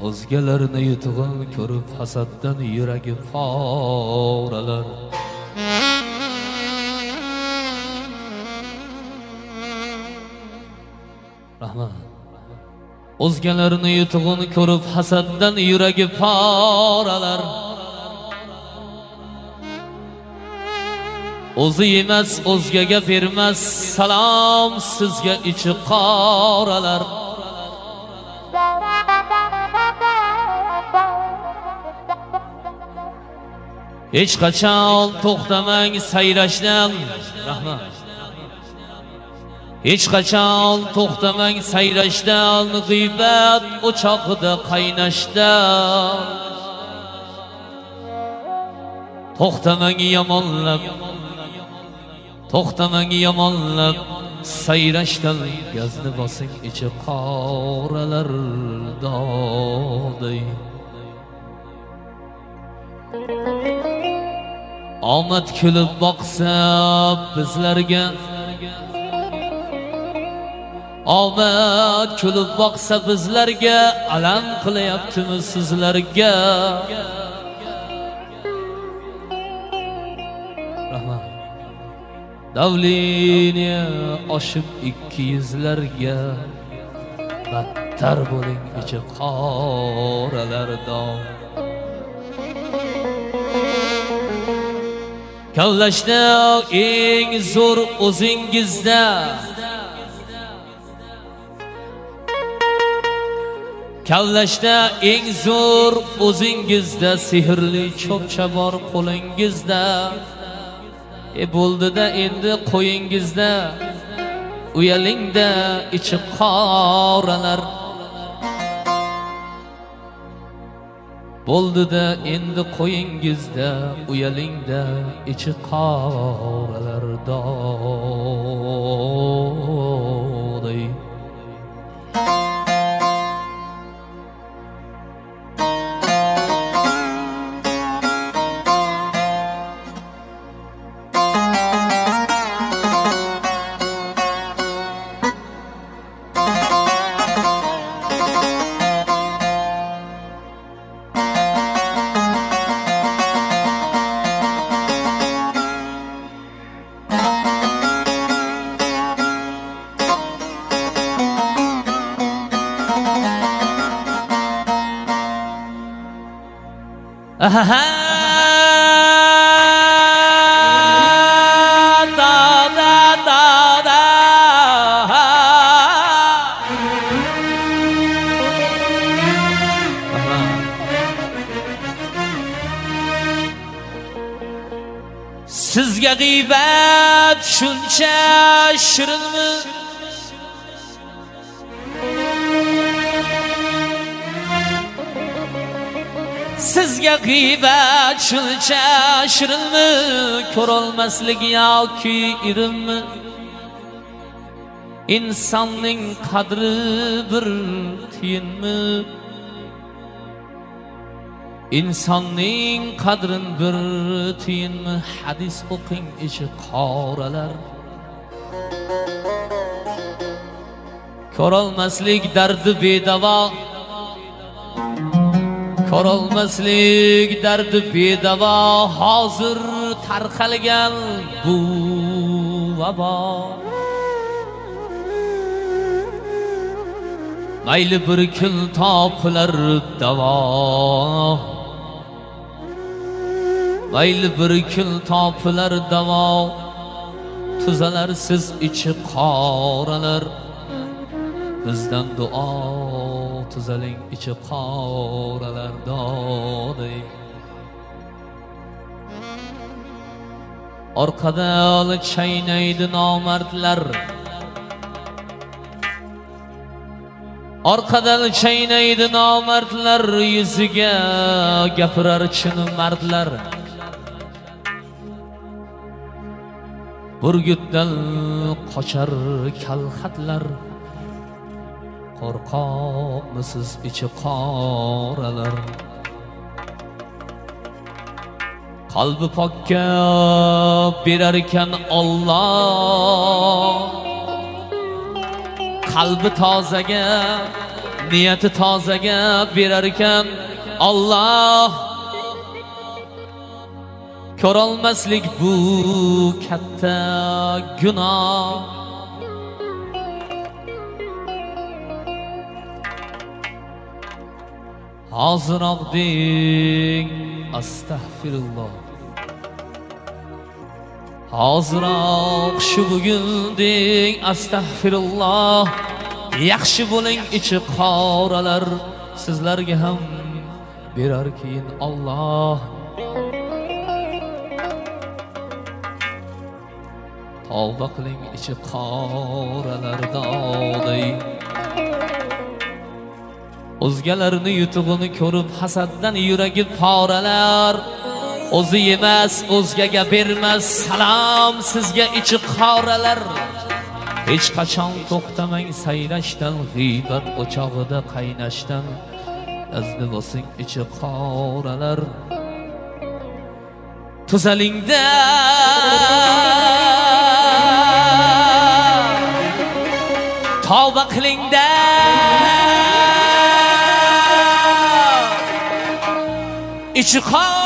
o'zgalarni yutug'in ko'rib hasaddan yuragi poralar. Rahmat. O'zgalarni yutug'in ko'rib hasaddan yuragi poralar. O'zi emas o'zgaga bermas salom sizga ichi qoralar. Hech qachon to'xtamang sayrashdan. Rahmat. Hech qachon to'xtamang sayrashdan, g'iybat o'choqida qaynashdan. To'xtamang yomonlab, to'xtamang yomonlab sayrashdan, gazni bosing ichi qoralar doday. Omad kulib boqsa bizlarga, omad kulib boqsa bizlarga, alam qilyaptimi sizlarga? Rahmat. Davliniya oshib 200larga, battar bo'ling ichi qoralardan. Kavlashda eng zo'r o'zingizda, kavlashda eng zo'r o'zingizda, sehrli cho'pcha bor qo'lingizda. Bo'ldida endi qo'yingizda, uyalingda ichi qoralar. Bo'ldida endi qo'yingizda, uyalingda ichi qoralar doday. Sizga g'iybat shuncha shirinmi? Sizga g'iybat shuncha shirinmi? Ko'rolmaslik yoki irimmi? İnsanning qadri bir tiyinmi? İnsanning qadrin bir tiyinmi? Hadis o'qing ichi qoralar. Ko'rolmaslik dardi bedavo, ko'rolmaslik dardi bedavo, hozir tarqalgan bu vabo. Mayli bir kun topilar davo, mayli bir kun topilar davo, tuzalar siz ichi qoralar. Bizdan duo tuzaling ichi qoralar doday. Orqadan chaynaydi nomardlar, orqadan chaynaydi nomardlar, yuziga gapirar chin mardlar. Burgutdan qochar kalxatlar, qo'rqoqmisiz ichi qoralar. Qalbi pokka berar ekan Alloh, qalbi tozaga niyati tozaga berar ekan Alloh. Ko'rolmaslik bu katta gunoh. Hoziroq deng astagfirulloh. Hoziroq shu bugun deng astagfirulloh. Yaxshi bo'ling ichi qoralar, sizlarga ham berar keyin Alloh. Tavba qiling ichi qoralarda oday. O'zgalarni yutug'ini ko'rib hasaddan yuragi poralar. O'zi yemas, o'zgaga bermas salom sizga ichi qoralar. Hech qachon to'xtamang sayrashdan, g'iybat o'chog'ida qaynashdan. Azni bo'lsing ichi qoralar. Tuzalingda tavba qilingda ichi